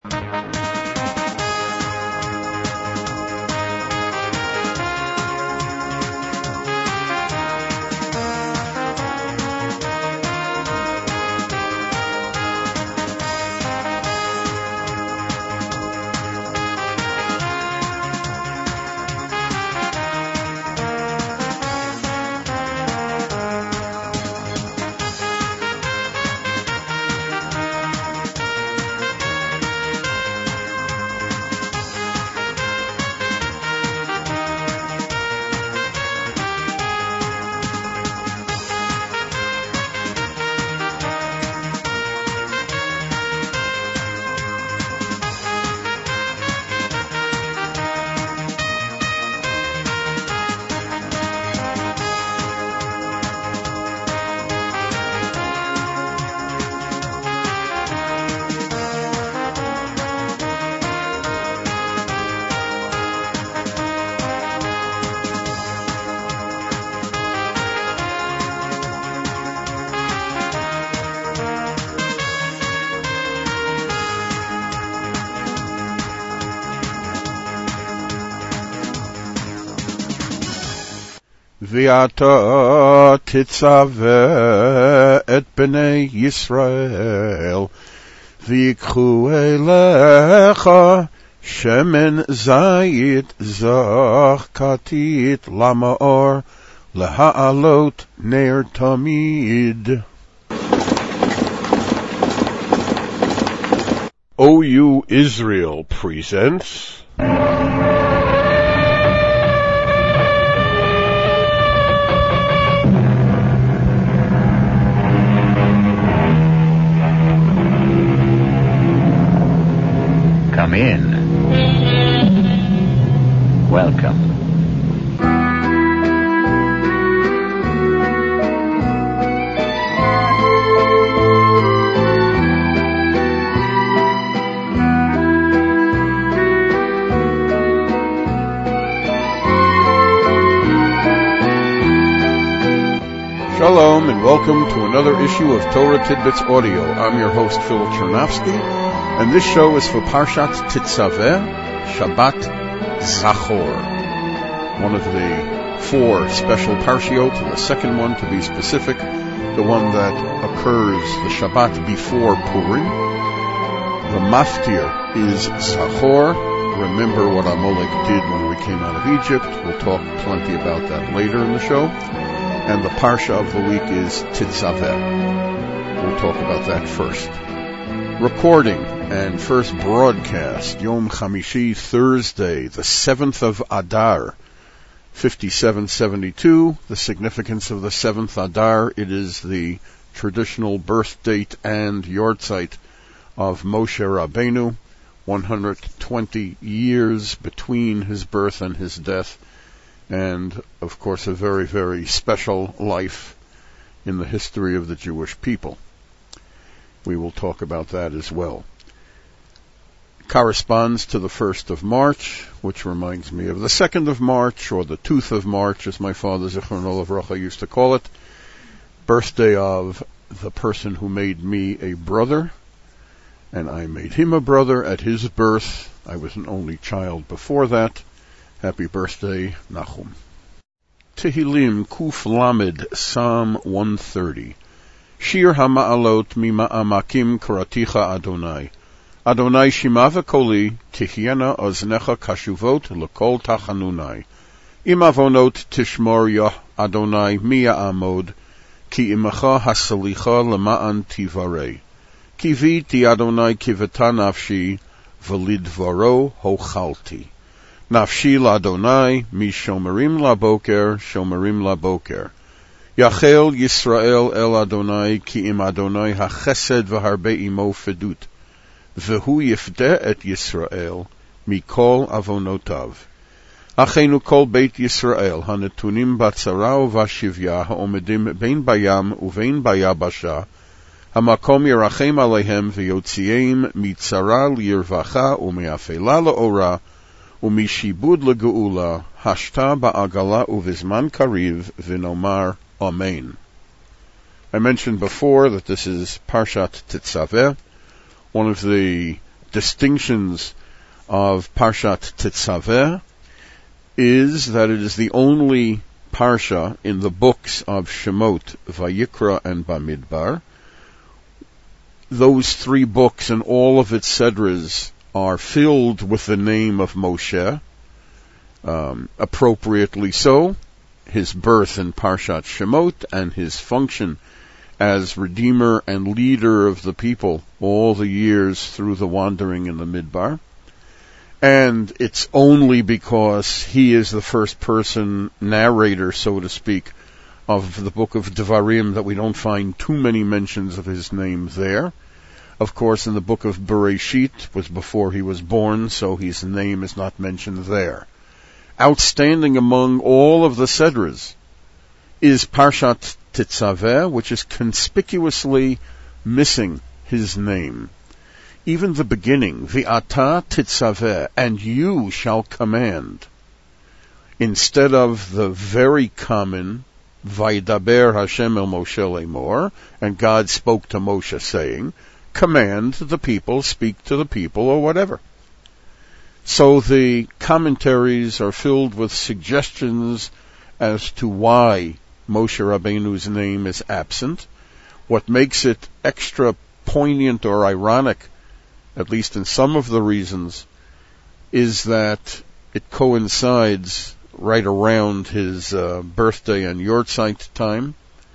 V'ata titzaveh et bnei Yisrael v'yikchu elecha shemen zayit zach katit lamaor leha'alot ner tamid. OU Israel presents Come in. Welcome. Shalom and welcome to another issue of Torah Tidbits Audio. I'm your host Phil Chernovsky, and this show is for Parshat Tetzaveh, Shabbat Zachor, one of the four special parshiot, and the second one, to be specific, the one that occurs the Shabbat before Purim. The maftir is Zachor. Remember what Amalek did when we came out of Egypt. We'll talk plenty about that later in the show. And the parsha of the week is Tetzaveh. We'll talk about that first. Recording and first broadcast, Yom Chamishi, Thursday, the 7th of Adar, 5772. The significance of the 7th Adar, it is the traditional birth date and yahrzeit of Moshe Rabbeinu, 120 years between his birth and his death, and, of course, a very, very special life in the history of the Jewish people. We will talk about that as well. Corresponds to the 1st of March, which reminds me of the 2nd of March, or the Tooth of March, as my father, Zichrono Livracha, used to call it. Birthday of the person who made me a brother, and I made him a brother at his birth. I was an only child before that. Happy birthday, Nachum. Tehillim Kuf Lamed, Psalm 130. Shir HaMa'alot Mima'amakim Karaticha Adonai. Adonai Shima v'koli, Tihyena Oznecha Kashuvot L'kol Tachanunai. Im Avonot Tishmor Yah Adonai Miya'amod, Ki Imacha Hasalicha Lema'an Tivarei. Kivi Ti Adonai Kiveta Nafshi, V'lidvaro Hochalti. Nafshi l'Adonai, mi shomerim laboker, shomerim laboker. Yachel Yisrael el Adonai, ki im Adonai hachesed v'harbe imo fedut. V'hu yifdeh et Yisrael, mikol avonotav. Achenu kol beit Yisrael, hanetunim batzara v'ashivya, ha'omedim bein bayam uvein bayabasha, hamakom yerachem alehem v'yotziim mitzara lirvacha u'me'afela la'ora, Umishibud legeula, hashta ba'agala uvizman kariv v'nomar amen. I mentioned before that this is Parshat Tetzaveh, one of the distinctions of Parshat Tetzaveh is that it is the only parsha in the books of Shemot, Vayikra, and Bamidbar. Those three books and all of its sedras are filled with the name of Moshe, appropriately so, his birth in Parshat Shemot and his function as redeemer and leader of the people all the years through the wandering in the Midbar. And it's only because he is the first person narrator, so to speak, of the book of Devarim that we don't find too many mentions of his name there. Of course, in the book of Bereshit was before he was born, so his name is not mentioned there. Outstanding among all of the sedras is Parshat Tetzaveh, which is conspicuously missing his name. Even the beginning, V'ata Tetzaveh, and you shall command, instead of the very common Vaydaber Hashem el Moshe lemor, and God spoke to Moshe saying, command the people, speak to the people, or whatever. So the commentaries are filled with suggestions as to why Moshe Rabbeinu's name is absent. What makes it extra poignant or ironic, at least in some of the reasons, is that it coincides right around his birthday and Yortzeit time.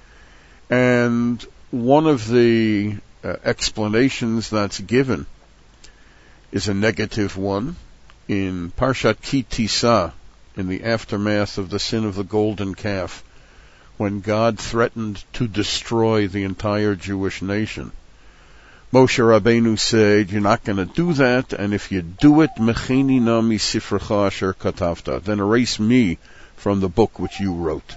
And one of the explanations that's given is a negative one. In Parshat Ki Tisa, in the aftermath of the sin of the golden calf, when God threatened to destroy the entire Jewish nation, Moshe Rabbeinu said, you're not going to do that, and if you do it, mecheni na mi sifrecha asher katavta, then erase me from the book which you wrote.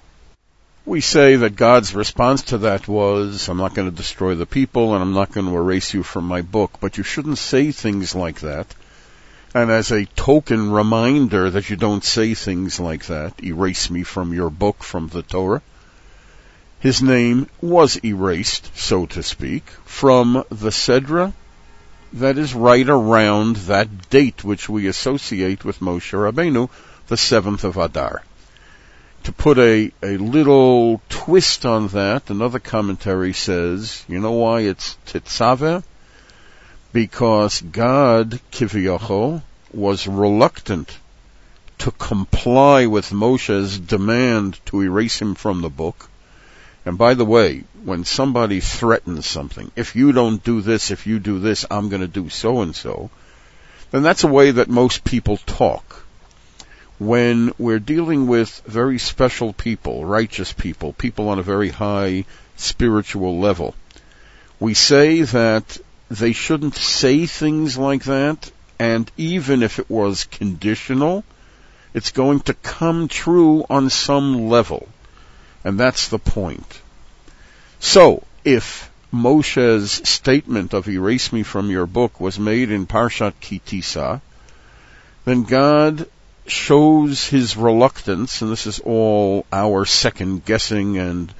We say that God's response to that was, I'm not going to destroy the people, and I'm not going to erase you from my book, but you shouldn't say things like that. And as a token reminder that you don't say things like that, erase me from your book, from the Torah, his name was erased, so to speak, from the Sedra that is right around that date which we associate with Moshe Rabbeinu, the 7th of Adar. To put a little twist on that, another commentary says, you know why it's Tetzaveh? Because God, Kiviyachol, was reluctant to comply with Moshe's demand to erase him from the book. And by the way, when somebody threatens something, if you don't do this, if you do this, I'm going to do so and so, then that's a way that most people talk. When we're dealing with very special people, righteous people, people on a very high spiritual level, we say that they shouldn't say things like that, and even if it was conditional, it's going to come true on some level. And that's the point. So, if Moshe's statement of erase me from your book was made in Parshat Ki Tisa, then God shows his reluctance, and this is all our second guessing and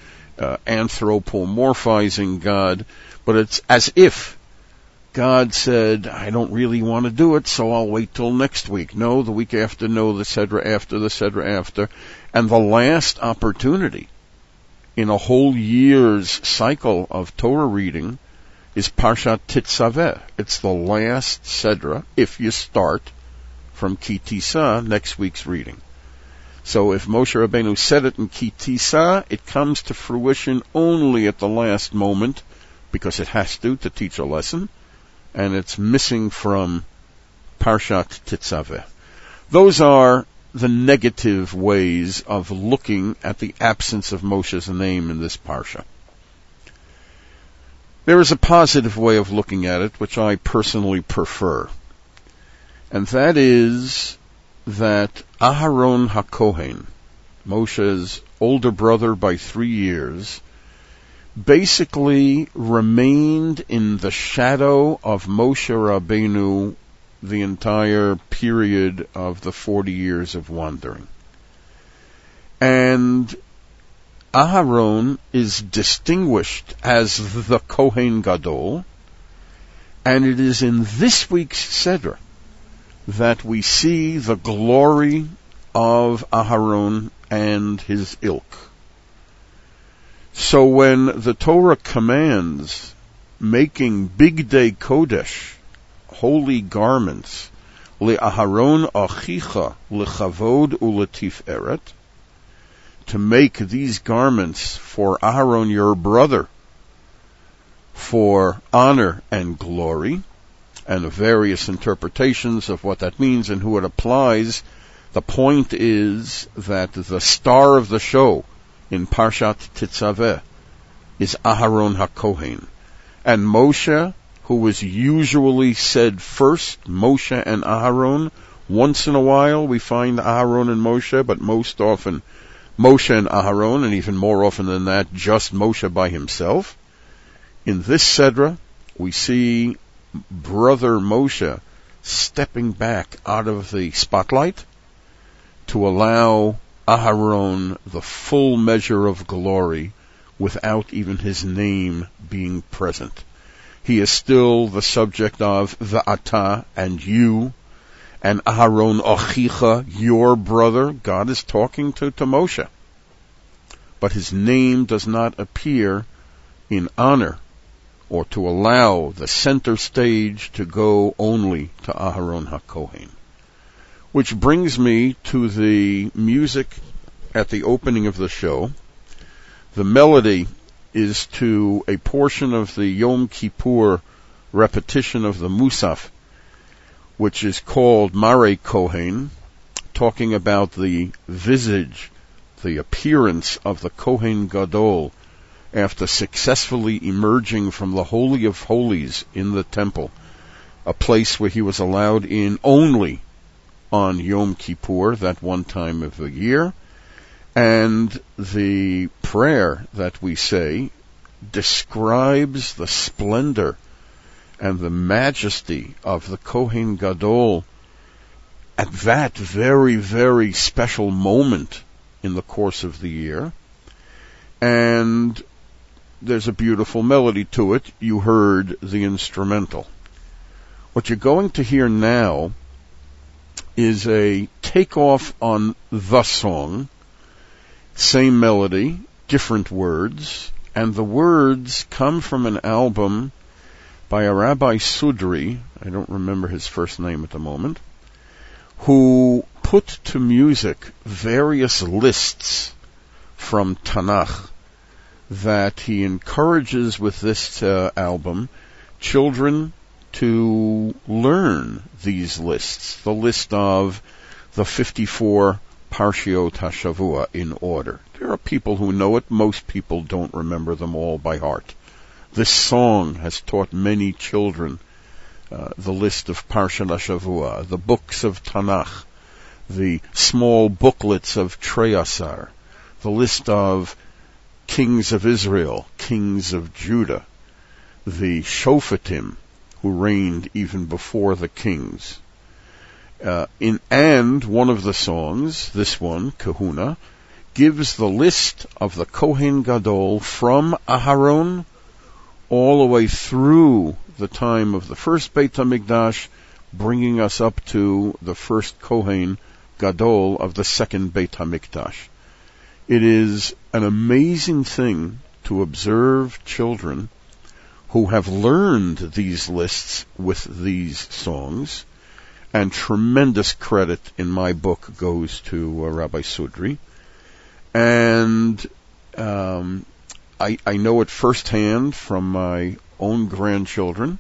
anthropomorphizing God, but it's as if God said, I don't really want to do it, so I'll wait till next week. No, the week after, no, the Sedra after, the Sedra after. And the last opportunity in a whole year's cycle of Torah reading is Parshat Tetzaveh. It's the last Sedra, if you start from Ki Tisa, next week's reading. So if Moshe Rabbeinu said it in Ki Tisa, it comes to fruition only at the last moment, because it has to teach a lesson, and it's missing from Parshat Tetzaveh. Those are the negative ways of looking at the absence of Moshe's name in this parsha. There is a positive way of looking at it, which I personally prefer, and that is that Aharon HaKohen, Moshe's older brother by 3 years, basically remained in the shadow of Moshe Rabbeinu the entire period of the 40 years of wandering. And Aharon is distinguished as the Kohen Gadol, And it is in this week's Seder that we see the glory of Aharon and his ilk. So when the Torah commands making Bigdei Kodesh, holy garments, le'Aharon achicha lechavod uletiferet, to make these garments for Aharon your brother, for honor and glory, and various interpretations of what that means and who it applies. The point is that the star of the show in Parshat Tetzaveh is Aharon HaKohen. And Moshe, who was usually said first, Moshe and Aharon, once in a while we find Aharon and Moshe, but most often Moshe and Aharon, and even more often than that, just Moshe by himself. In this Sedra, we see brother Moshe stepping back out of the spotlight to allow Aharon the full measure of glory without even his name being present. He is still the subject of V'ata, and you, and Aharon Achicha, your brother. God is talking to Moshe. But his name does not appear in honor or to allow the center stage to go only to Aharon HaKohen. Which brings me to the music at the opening of the show. The melody is to a portion of the Yom Kippur repetition of the Musaf, which is called Mare Kohen, talking about the visage, the appearance of the Kohen Gadol after successfully emerging from the Holy of Holies in the temple, a place where he was allowed in only on Yom Kippur, that one time of the year. And the prayer that we say describes the splendor and the majesty of the Kohen Gadol at that very, very special moment in the course of the year. And there's a beautiful melody to it. You heard the instrumental. What you're going to hear now is a takeoff on the song, same melody, different words, and the words come from an album by a Rabbi Sudri, I don't remember his first name at the moment, who put to music various lists from Tanakh that he encourages with this album children to learn these lists, the list of the 54 Parshiot HaShavua in order. There are people who know it. Most people don't remember them all by heart. This song has taught many children the list of Parshat HaShavua, the books of Tanakh, the small booklets of Treyasar, the list of kings of Israel, kings of Judah, the Shofetim, who reigned even before the kings. And one of the songs, this one, Kahuna, gives the list of the Kohen Gadol from Aharon all the way through the time of the first Beit HaMikdash, bringing us up to the first Kohen Gadol of the second Beit HaMikdash. It is an amazing thing to observe children who have learned these lists with these songs, and tremendous credit in my book goes to Rabbi Sudri. And I know it firsthand from my own grandchildren,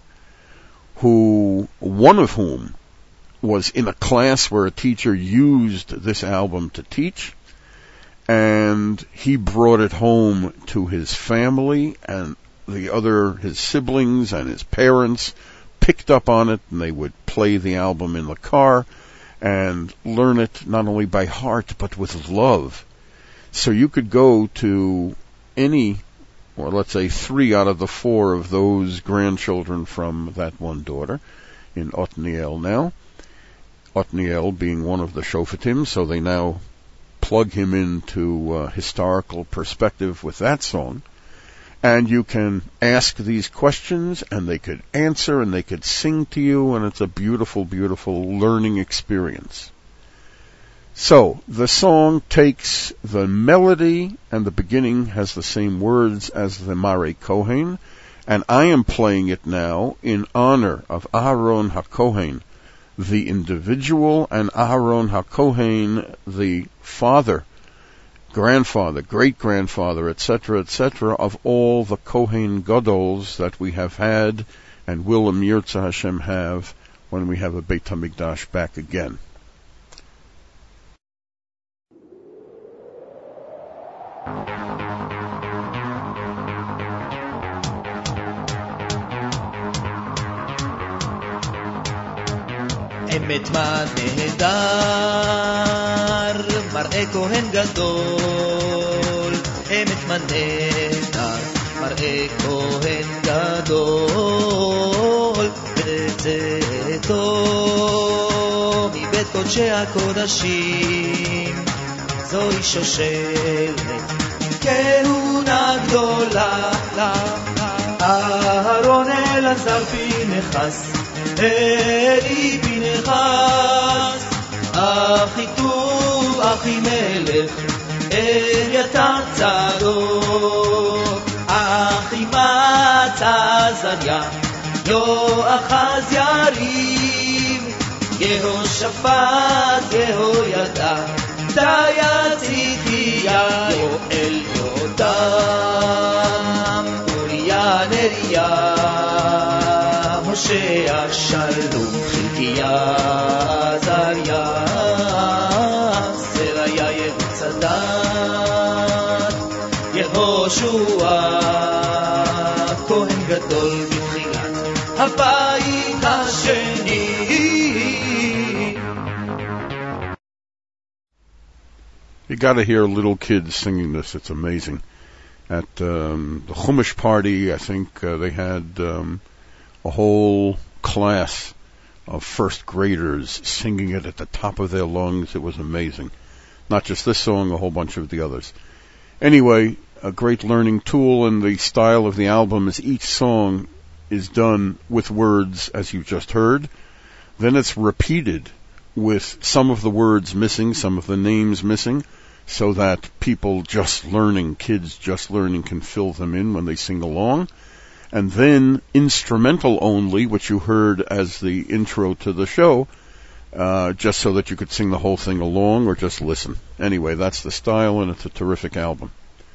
one of whom was in a class where a teacher used this album to teach, and he brought it home to his family, and his siblings and his parents picked up on it, and they would play the album in the car and learn it not only by heart but with love. So you could go to any, or let's say 3 out of the 4 of those grandchildren from that one daughter in Otniel now, Otniel being one of the Shofetim, so they now plug him into historical perspective with that song. And you can ask these questions, and they could answer, and they could sing to you, and it's a beautiful, beautiful learning experience. So, the song takes the melody, and the beginning has the same words as the Mare Kohen, and I am playing it now in honor of Aharon HaKohen, the individual, and Aharon HaKohen, the father, grandfather, great-grandfather, etc., of all the Kohen Gadols that we have had and will Im Yirtzeh Hashem have when we have a Beit HaMikdash back again. אמת מה נהדר, מראה כהן גדול. אמת מה נהדר, מראה כהן גדול. בצאתו מבית קודשי הקודשים, זוהי שושלת כהונה גדולה. אהרון אלעזר פנחס, אלי פנחס, אחיטוב אחימלך, אביתר צדוק, אחימץ עזריה, יואחז יריב, יהושפט יהוידע, דיה צדקיה, יואל יותם, אוריה נריה, משה שלום, חלקיה עזריה, סריה יהוצדק, יהושע, כהן גדול בתחילת הבית השני. You got to hear little kids singing this. It's amazing. At the Chumash party, I think they had a whole class of first graders singing it at the top of their lungs. It was amazing. Not just this song, a whole bunch of the others. Anyway, a great learning tool, and the style of the album is each song is done with words as you just heard. Then it's repeated with some of the words missing, some of the names missing, so that people just learning, kids just learning, can fill them in when they sing along. And then instrumental only, which you heard as the intro to the show, just so that you could sing the whole thing along or just listen. Anyway, that's the style, and it's a terrific album.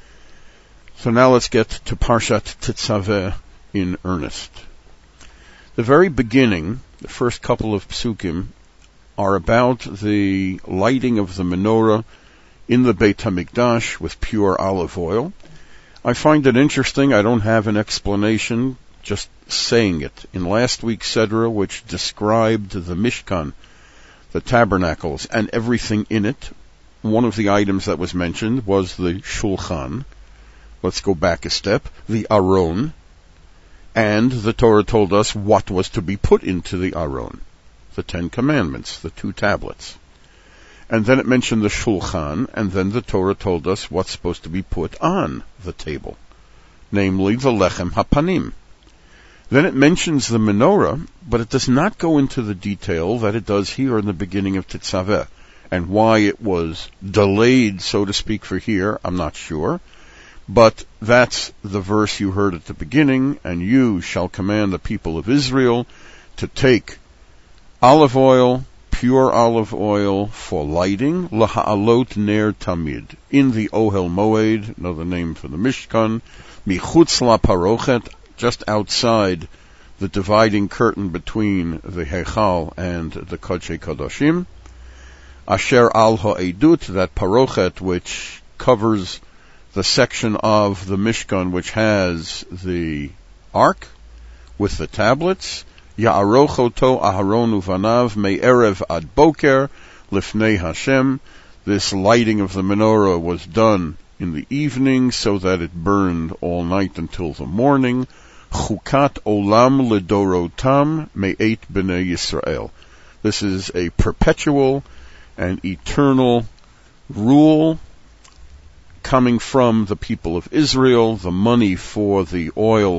So now let's get to Parshat Tetzaveh in earnest. The very beginning, the first couple of psukim, are about the lighting of the menorah in the Beit HaMikdash with pure olive oil. I find it interesting. I don't have an explanation, just saying it. In last week's Sedra, which described the Mishkan, the tabernacles, and everything in it, one of the items that was mentioned was the Shulchan. Let's go back a step. The Aron. And the Torah told us what was to be put into the Aron. The 10 Commandments, the 2 tablets. And then it mentioned the Shulchan, and then the Torah told us what's supposed to be put on the table, namely the Lechem HaPanim. Then it mentions the menorah, but it does not go into the detail that it does here in the beginning of Tetzaveh. And why it was delayed, so to speak, for here, I'm not sure. But that's the verse you heard at the beginning, and you shall command the people of Israel to take olive oil, pure olive oil for lighting, laha'alot ner tamid, in the Ohel Moed, another name for the Mishkan, michutz la parochet, just outside the dividing curtain between the Heichal and the Kodshei Kodashim, asher al ha'edut, that parochet which covers the section of the Mishkan which has the ark with the tablets, Ya'arochoto Aharon uvanav me'erev ad boker lifnei Hashem. This lighting of the menorah was done in the evening so that it burned all night until the morning. Chukat olam ledorotam me'et b'nei Yisrael. This is a perpetual and eternal rule, coming from the people of Israel. The money for the oil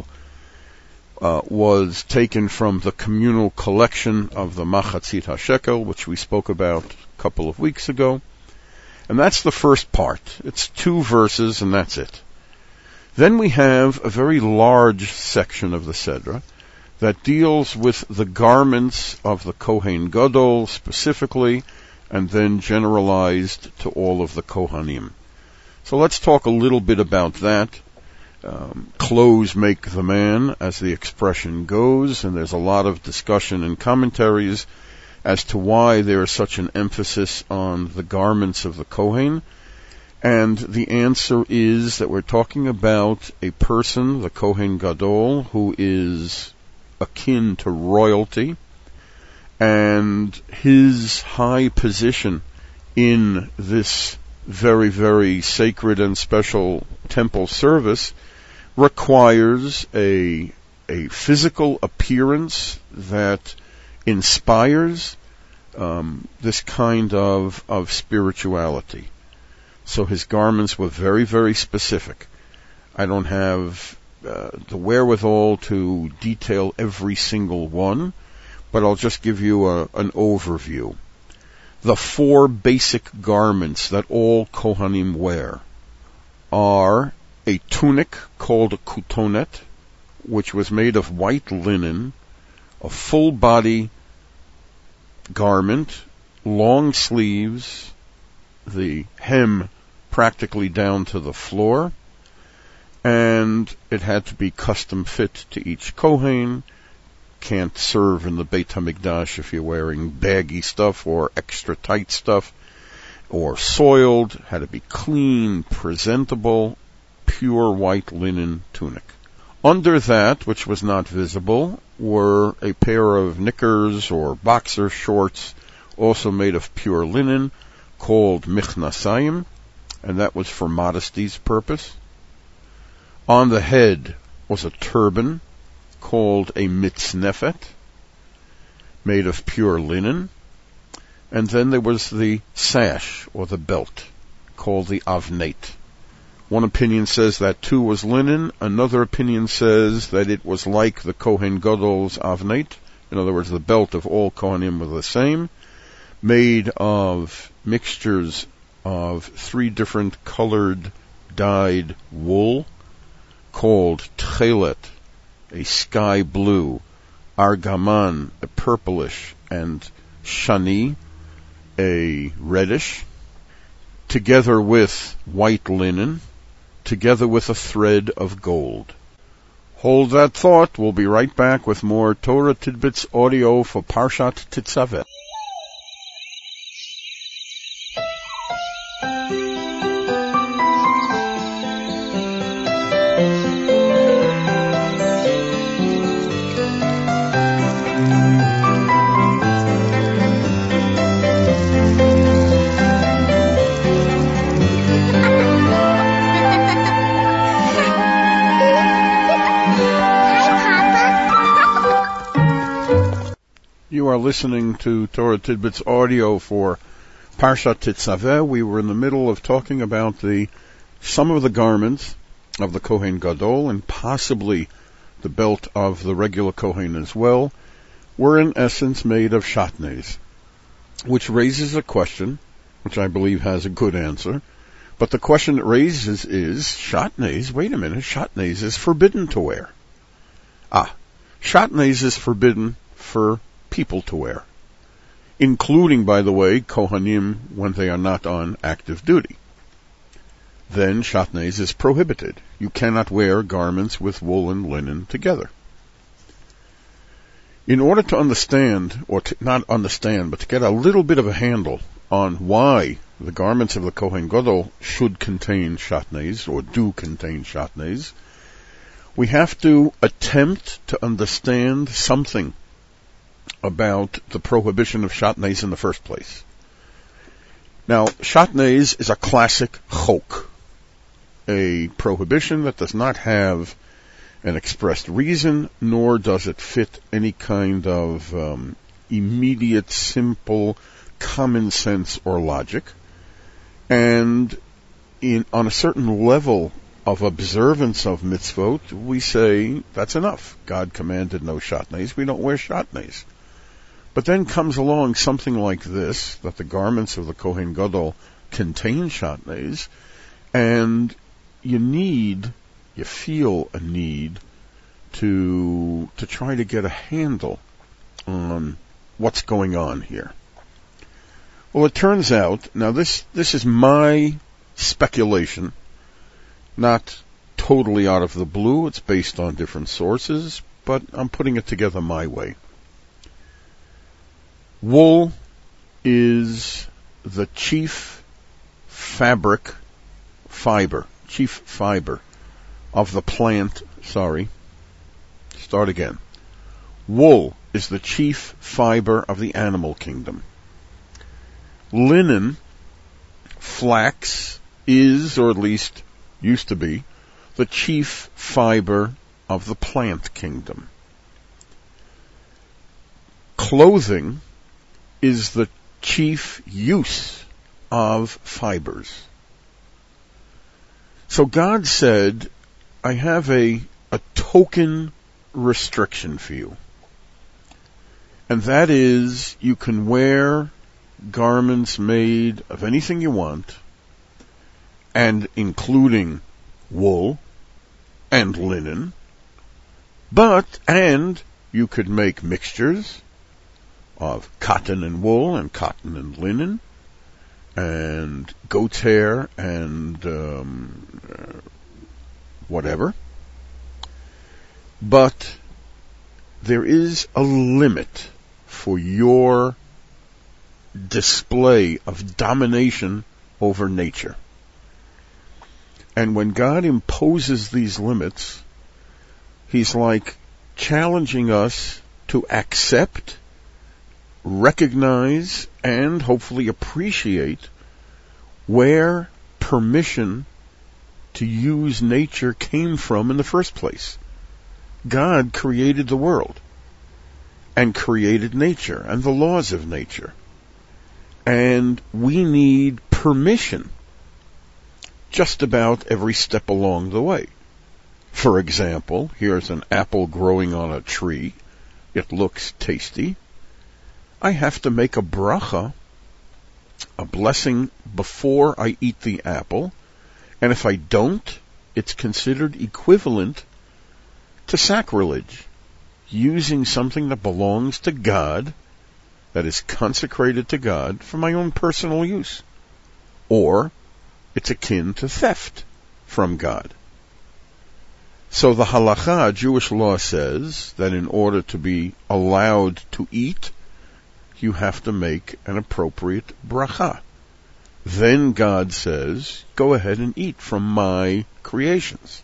was taken from the communal collection of the Machatzit HaShekel, which we spoke about a couple of weeks ago. And that's the first part. It's 2 verses, and that's it. Then we have a very large section of the Sedra that deals with the garments of the Kohen Gadol specifically, and then generalized to all of the Kohanim. So let's talk a little bit about that. Clothes make the man, as the expression goes, and there's a lot of discussion and commentaries as to why there is such an emphasis on the garments of the Kohen. And the answer is that we're talking about a person, the Kohen Gadol, who is akin to royalty, and his high position in this very, very sacred and special temple service requires a physical appearance that inspires this kind of spirituality. So his garments were very, very specific. I don't have the wherewithal to detail every single one, but I'll just give you an overview. The 4 basic garments that all Kohanim wear are a tunic called a kutonet, which was made of white linen, a full body garment, long sleeves, the hem practically down to the floor, and it had to be custom fit to each Kohen. Can't serve in the Beit HaMikdash if you're wearing baggy stuff or extra tight stuff, or soiled. Had to be clean, presentable, pure white linen tunic. Under that, which was not visible, were a pair of knickers or boxer shorts, also made of pure linen, called Michnasayim, and that was for modesty's purpose. On the head was a turban, called a mitznefet, made of pure linen. And then there was the sash, or the belt, called the avnet. One opinion says that too was linen. Another opinion says that it was like the Kohen Gadol's avnet. In other words, the belt of all Kohanim was the same, made of mixtures of 3 different colored dyed wool, called tchelet, a sky blue, argaman, a purplish, and shani, a reddish, together with white linen, together with a thread of gold. Hold that thought. We'll be right back with more Torah Tidbits audio for Parshat Tetzaveh. You are listening to Torah Tidbits audio for Parshat Tetzaveh. We were in the middle of talking about some of the garments of the Kohen Gadol, and possibly the belt of the regular Kohen as well, were in essence made of shatnez, which raises a question, which I believe has a good answer. But the question it raises is, shatnez, wait a minute, shatnez is forbidden to wear. Shatnez is forbidden for people to wear, including, by the way, Kohanim when they are not on active duty. Then shatnez is prohibited. You cannot wear garments with wool and linen together. In order to understand, or to not understand, but to get a little bit of a handle on why the garments of the Kohen Gadol should contain shatnez, or do contain shatnez, we have to attempt to understand something about the prohibition of shatnez in the first place. Now, shatnez is a classic chok, a prohibition that does not have an expressed reason, nor does it fit any kind of immediate, simple, common sense or logic. And on a certain level of observance of mitzvot, we say that's enough. God commanded no shatnez. We don't wear shatnez. But then comes along something like this, that the garments of the Kohen Gadol contain shatnez, and you feel a need to try to get a handle on what's going on here. Well, it turns out, now this is my speculation, not totally out of the blue, it's based on different sources, but I'm putting it together my way. Wool is the chief fiber of the plant, Wool is the chief fiber of the animal kingdom. Linen, flax, is, or at least used to be, the chief fiber of the plant kingdom. Clothing is the chief use of fibers. So God said, I have a token restriction for you. And that is, you can wear garments made of anything you want, and including wool and linen, and you could make mixtures of cotton and wool and cotton and linen and goat's hair and whatever. But there is a limit for your display of domination over nature. And when God imposes these limits, He's like challenging us to accept, recognize, and hopefully appreciate where permission to use nature came from in the first place. God created the world and created nature and the laws of nature. And we need permission just about every step along the way. For example, here's an apple growing on a tree. It looks tasty. I have to make a bracha, a blessing, before I eat the apple. And if I don't, it's considered equivalent to sacrilege, using something that belongs to God, that is consecrated to God, for my own personal use. Or it's akin to theft from God. So the halakha, Jewish law, says that in order to be allowed to eat, you have to make an appropriate bracha. Then God says, go ahead and eat from my creations.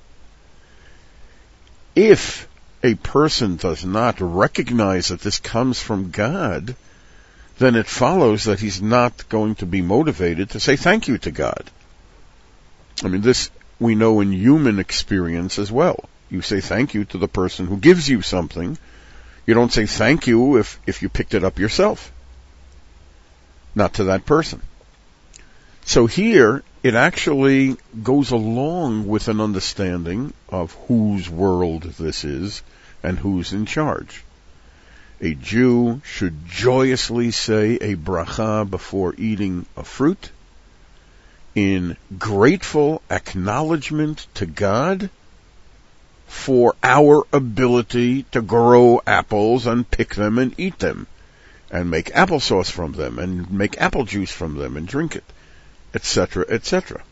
If a person does not recognize that this comes from God, then it follows that he's not going to be motivated to say thank you to God. I mean, this we know in human experience as well. You say thank you to the person who gives you something. You don't say thank you if you picked it up yourself. Not to that person. So here, it actually goes along with an understanding of whose world this is and who's in charge. A Jew should joyously say a bracha before eating a fruit in grateful acknowledgement to God for our ability to grow apples and pick them and eat them and make applesauce from them and make apple juice from them and drink it, etc., etc.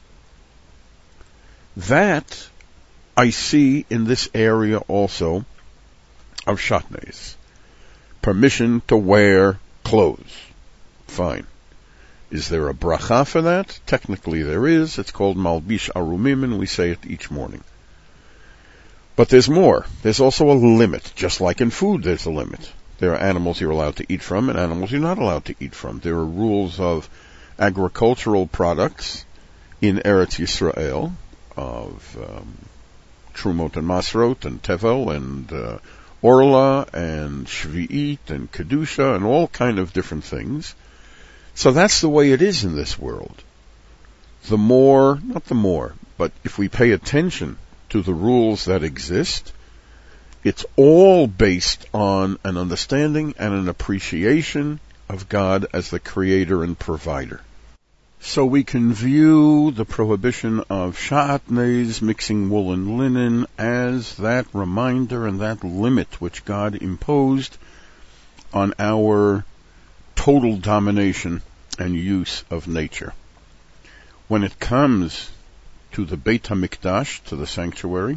That I see in this area also of shatnez. Permission to wear clothes. Fine. Is there a bracha for that? Technically there is. It's called Malbish Arumim, and we say it each morning. But there's more. There's also a limit. Just like in food, there's a limit. There are animals you're allowed to eat from and animals you're not allowed to eat from. There are rules of agricultural products in Eretz Yisrael, of Trumot and Masrot and Tevel and Orla and Shvi'it and Kedusha and all kind of different things. So that's the way it is in this world. but if we pay attention to the rules that exist, it's all based on an understanding and an appreciation of God as the creator and provider. So we can view the prohibition of sha'atnez, mixing wool and linen, as that reminder and that limit which God imposed on our total domination and use of nature. When it comes to the Beit HaMikdash, to the sanctuary,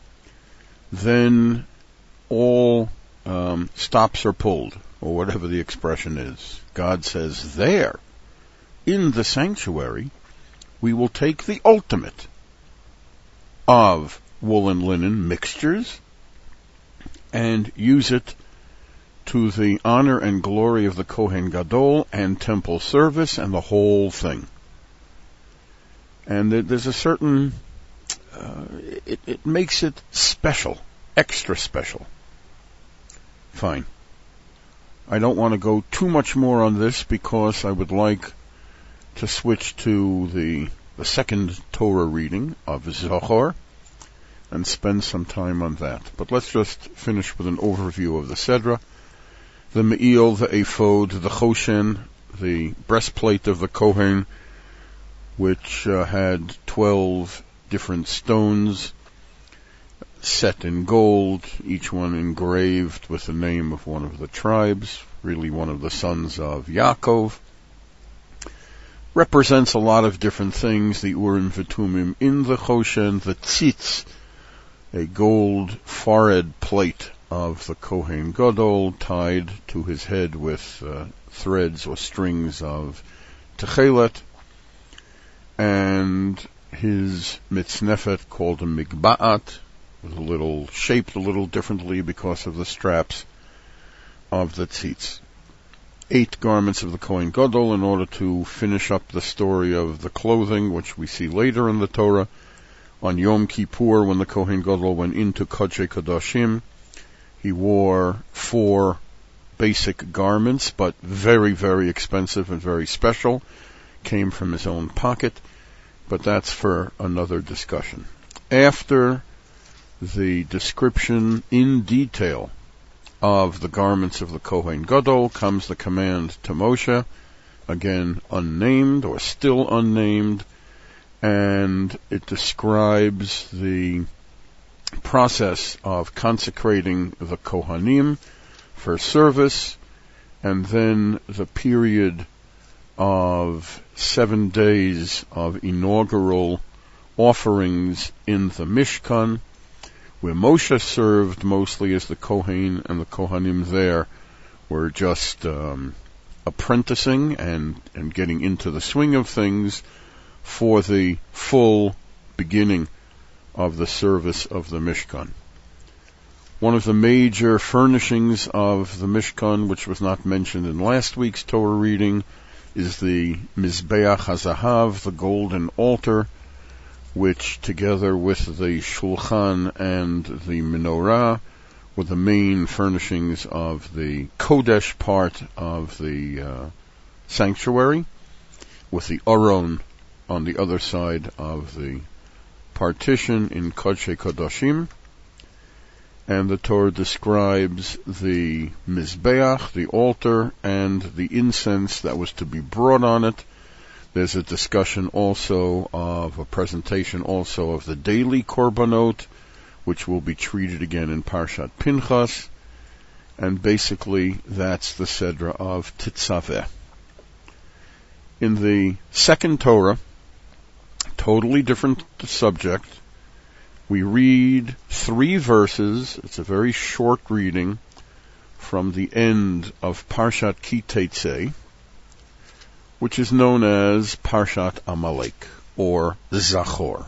then all stops are pulled, or whatever the expression is. God says, there, in the sanctuary, we will take the ultimate of wool and linen mixtures and use it to the honor and glory of the Kohen Gadol and temple service and the whole thing. And there's a certain, it makes it special, extra special. Fine. I don't want to go too much more on this because I would like to switch to the second Torah reading of Zohar and spend some time on that. But let's just finish with an overview of the Sedra. The Me'il, the Ephod, the Choshen, the breastplate of the Kohen, which had 12 different stones set in gold, each one engraved with the name of one of the tribes, really one of the sons of Yaakov. Represents a lot of different things. The Urim V'Tumim in the Choshen, the Tzitz, a gold forehead plate of the Kohen Gadol tied to his head with threads or strings of Techelet, and his mitznefet called a migba'at, shaped a little differently because of the straps of the tzitz. 8 garments of the Kohen Gadol in order to finish up the story of the clothing, which we see later in the Torah. On Yom Kippur, when the Kohen Gadol went into Kodshei Kodashim, he wore 4 basic garments, but very, very expensive and very special. Came from his own pocket, but that's for another discussion. After the description in detail of the garments of the Kohen Gadol comes the command to Moshe, again unnamed or still unnamed, and it describes the process of consecrating the Kohanim for service, and then the period of 7 days of inaugural offerings in the Mishkan, where Moshe served mostly as the Kohen, and the Kohanim there were just apprenticing and getting into the swing of things for the full beginning of the service of the Mishkan. One of the major furnishings of the Mishkan, which was not mentioned in last week's Torah reading, is the Mizbeach HaZahav, the golden altar, which together with the Shulchan and the Menorah were the main furnishings of the Kodesh part of the sanctuary, with the Aron on the other side of the partition in Kodshei Kodashim. And the Torah describes the Mizbeach, the altar, and the incense that was to be brought on it. There's a discussion also of a presentation also of the daily korbanot, which will be treated again in Parshat Pinchas. And basically, that's the Sedra of Tetzaveh. In the second Torah, totally different subject, we read 3 verses. It's a very short reading from the end of Parshat Ki Teitzei, which is known as Parshat Amalek, or Zachor.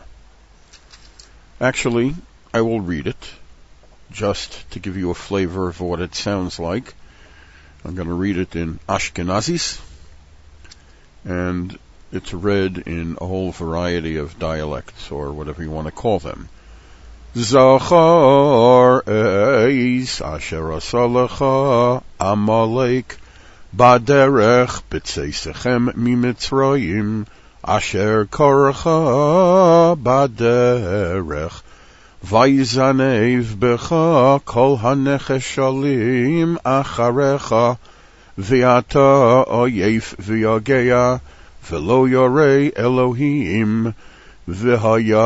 Actually, I will read it, just to give you a flavor of what it sounds like. I'm going to read it in Ashkenazis, and it's read in a whole variety of dialects, or whatever you want to call them. Zachor eis asher asa lecha Amalek baderech b'tzeisechem mimitzrayim asher korcha baderech, vayzanev becha kol hanecheshalim acharecha, v'ata oyef v'yagea, v'lo yorei Elohim, v'haya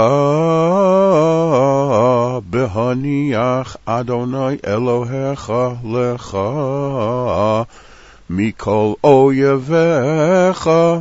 behaniach Adonai Elohecha lecha, mikol oyevecha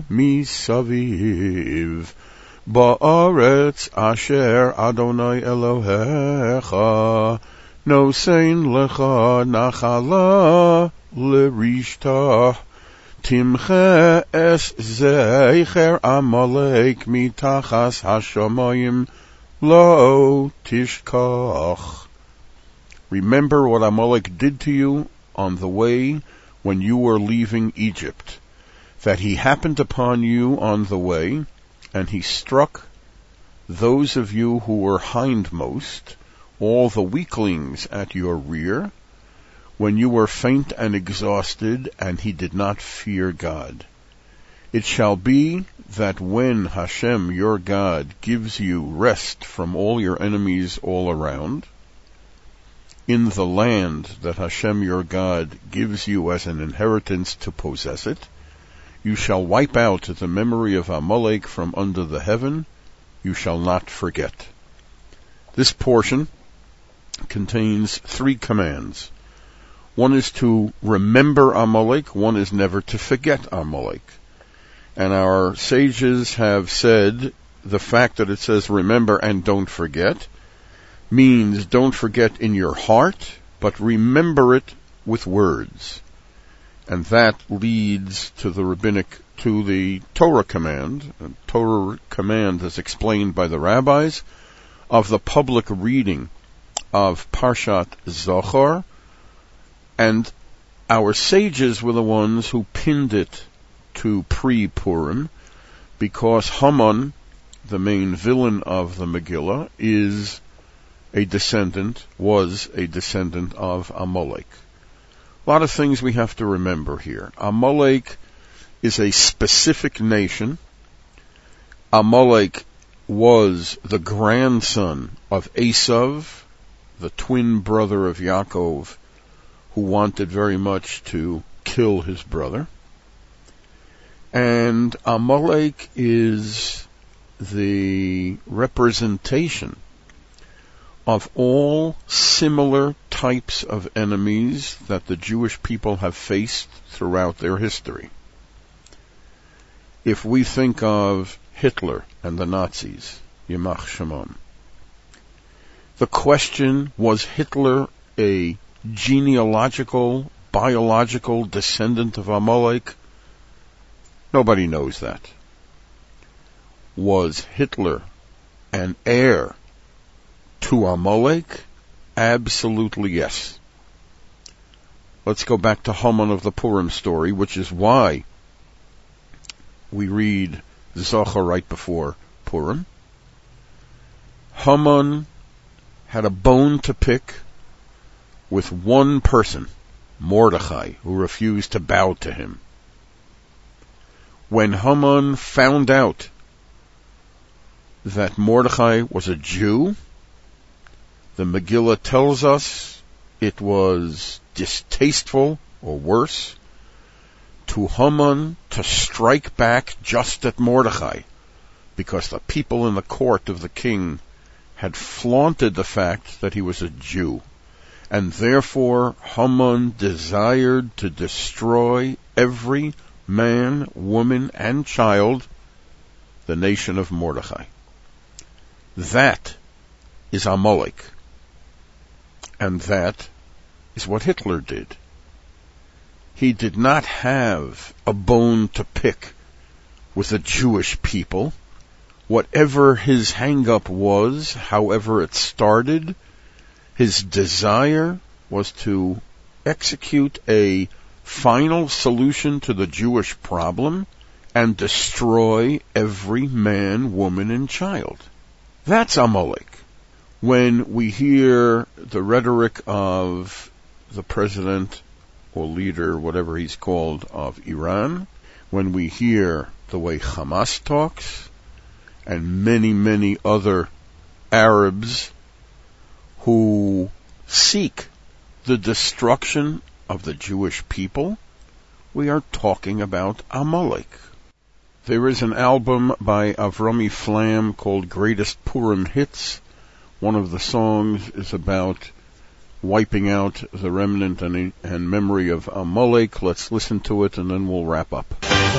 misaviv, ba'aretz asher Adonai Elohecha, nosein lecha nachala l'rishtah, timche es zeicher Amalek mitachas hashamayim lo tishkach. Remember what Amalek did to you on the way when you were leaving Egypt, that he happened upon you on the way, and he struck those of you who were hindmost, all the weaklings at your rear, when you were faint and exhausted, and he did not fear God. It shall be that when Hashem your God gives you rest from all your enemies all around, in the land that Hashem your God gives you as an inheritance to possess it, you shall wipe out the memory of Amalek from under the heaven, you shall not forget. This portion contains 3 commands. One is to remember Amalek, one is never to forget Amalek. And our sages have said the fact that it says remember and don't forget means don't forget in your heart, but remember it with words. And that leads to the Torah command. The Torah command is explained by the rabbis of the public reading of Parshat Zohar, and our sages were the ones who pinned it to pre-Purim, because Haman, the main villain of the Megillah, was a descendant of Amalek. A lot of things we have to remember here. Amalek is a specific nation. Amalek was the grandson of Esav, the twin brother of Yaakov, who wanted very much to kill his brother. And Amalek is the representation of all similar types of enemies that the Jewish people have faced throughout their history. If we think of Hitler and the Nazis, Yamach Shemam, the question, was Hitler a genealogical, biological descendant of Amalek? Nobody knows that. Was Hitler an heir to Amalek? Absolutely yes. Let's go back to Haman of the Purim story, which is why we read Zohar right before Purim. Haman had a bone to pick with one person, Mordechai, who refused to bow to him. When Haman found out that Mordechai was a Jew, the Megillah tells us it was distasteful, or worse, to Haman to strike back just at Mordechai, because the people in the court of the king had flaunted the fact that he was a Jew. And therefore Haman desired to destroy every man, woman, and child, the nation of Mordechai. That is Amalek. And that is what Hitler did. He did not have a bone to pick with the Jewish people. Whatever his hang-up was, however it started, his desire was to execute a final solution to the Jewish problem and destroy every man, woman, and child. That's Amalek. When we hear the rhetoric of the president or leader, whatever he's called, of Iran, when we hear the way Hamas talks and many, many other Arabs who seek the destruction of the Jewish people, we are talking about Amalek. There is an album by Avrami Flam called Greatest Purim Hits. One of the songs is about wiping out the remnant and memory of Amalek. Let's listen to it and then we'll wrap up.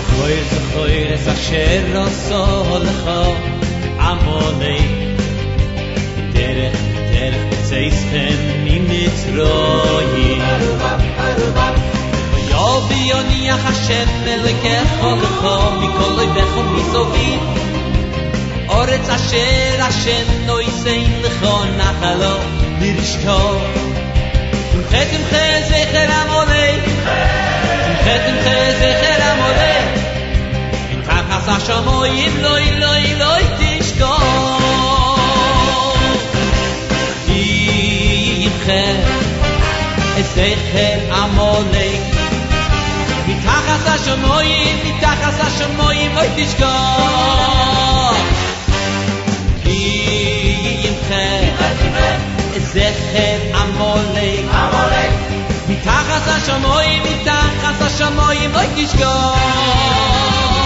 אורץ אשר השם לא יסיין לך נחלו לרשתו תמחה תמחה זכר עמולק תמחה זכר עמולק מתחת השמיים לא תשכח תמחה זכר עמולק מתחת השמיים לא תשכח זכר עמולק מתחת השמיים לא תשכח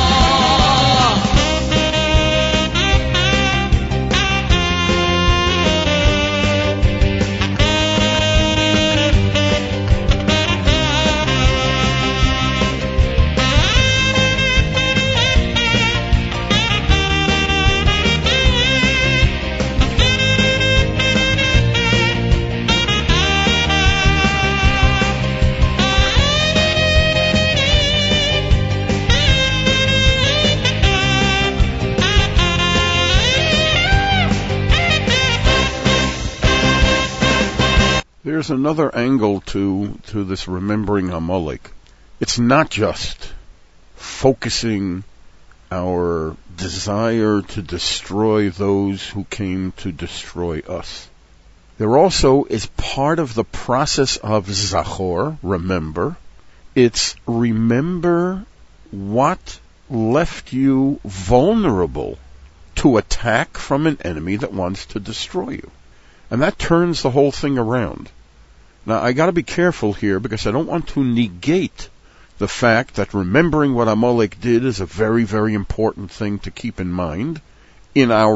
There's another angle to this remembering Amalek. It's not just focusing our desire to destroy those who came to destroy us. There also is part of the process of Zachor, remember. It's remember what left you vulnerable to attack from an enemy that wants to destroy you. And that turns the whole thing around. Now, I gotta be careful here because I don't want to negate the fact that remembering what Amalek did is a very, very important thing to keep in mind in our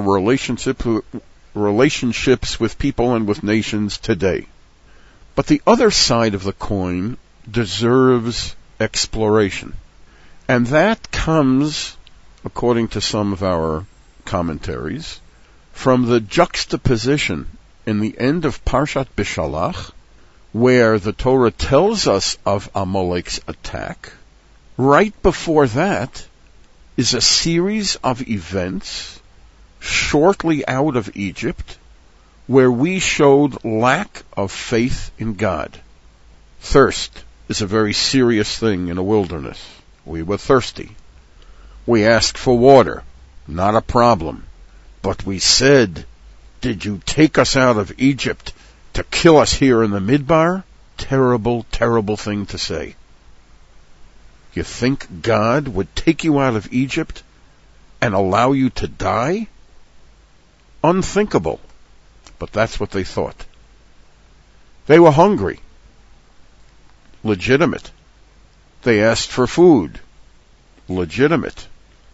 relationships with people and with nations today. But the other side of the coin deserves exploration. And that comes, according to some of our commentaries, from the juxtaposition in the end of Parshat Bishalach, where the Torah tells us of Amalek's attack. Right before that is a series of events shortly out of Egypt where we showed lack of faith in God. Thirst is a very serious thing in a wilderness. We were thirsty. We asked for water. Not a problem. But we said, did you take us out of Egypt to kill us here in the Midbar? Terrible, terrible thing to say. You think God would take you out of Egypt and allow you to die? Unthinkable. But that's what they thought. They were hungry. Legitimate. They asked for food. Legitimate.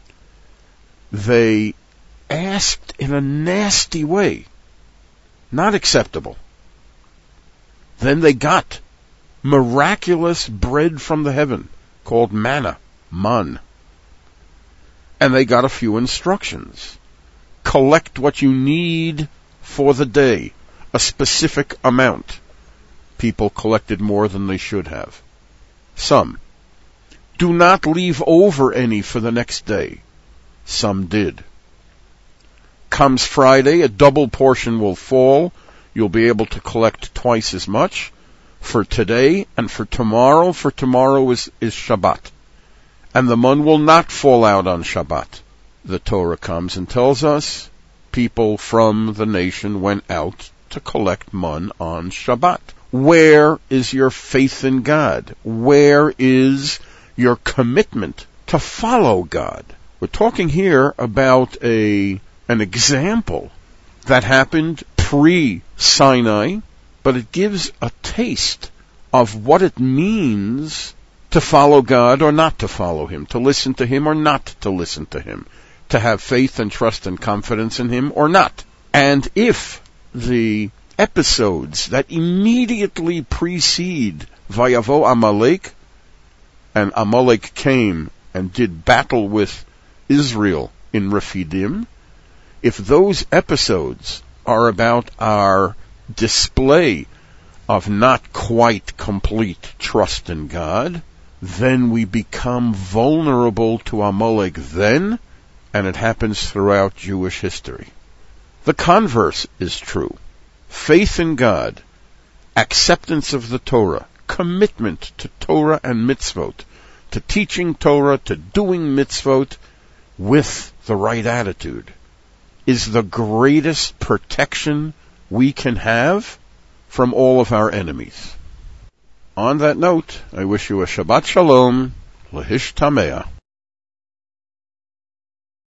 They asked in a nasty way. Not acceptable. Then they got miraculous bread from the heaven called manna, man. And they got a few instructions. Collect what you need for the day, a specific amount. People collected more than they should have. Some. Do not leave over any for the next day. Some did. Comes Friday, a double portion will fall. You'll be able to collect twice as much for today and for tomorrow. For tomorrow is Shabbat. And the man will not fall out on Shabbat. The Torah comes and tells us people from the nation went out to collect man on Shabbat. Where is your faith in God? Where is your commitment to follow God. We're talking here about an example that happened pre-Sinai, but it gives a taste of what it means to follow God or not to follow Him, to listen to Him or not to listen to Him, to have faith and trust and confidence in Him or not. And if the episodes that immediately precede Vayavo Amalek, and Amalek came and did battle with Israel in Rephidim, if those episodes are about our display of not quite complete trust in God, then we become vulnerable to Amalek then, and it happens throughout Jewish history. The converse is true. Faith in God, acceptance of the Torah, commitment to Torah and mitzvot, to teaching Torah, to doing mitzvot with the right attitude, is the greatest protection we can have from all of our enemies. On that note, I wish you a Shabbat Shalom, Lehish Tameah.